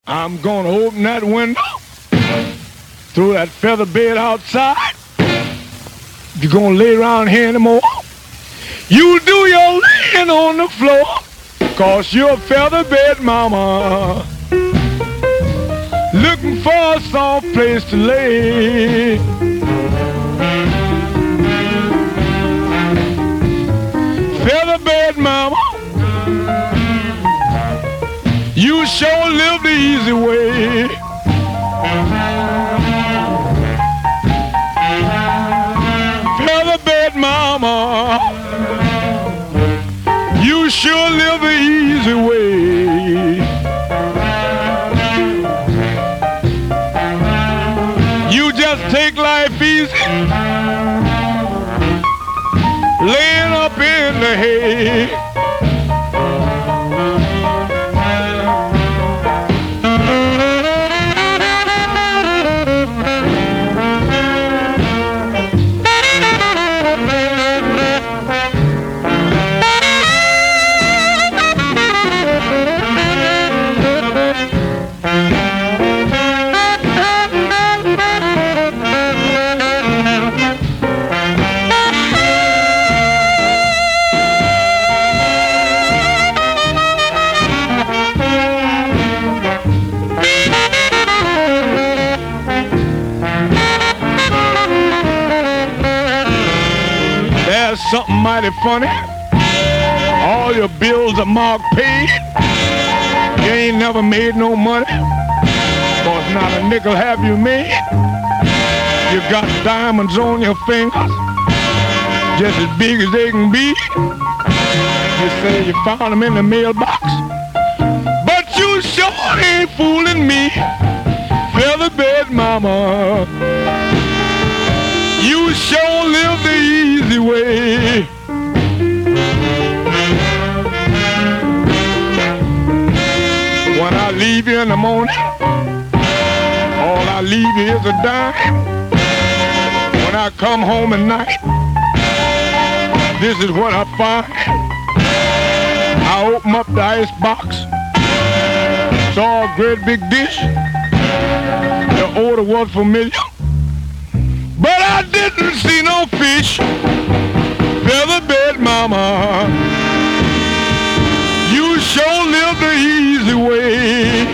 I'm gonna open that window, throw that feather bed outside. If you're gonna lay around here anymore, you do your laying on the floor, 'cause you're a feather bed mama, looking for a soft place to lay. Feather bed mama, you sure live the easy way. Feather bed mama, you sure live the easy way. You just take life easy, laying up in the hay. Something mighty funny. All your bills are marked paid. You ain't never made no money, 'cause not a nickel have you made. You got diamonds on your fingers, just as big as they can be. You say you found them in the mailbox, but you sure ain't fooling me. Feather bed mama, you sure live the easy way. When I leave you in the morning, all I leave you is a dime. When I come home at night, this is what I find. I open up the ice box, saw a great big dish. The odor was familiar, but I didn't see no fish. Feather bed mama, you sure live the easy way.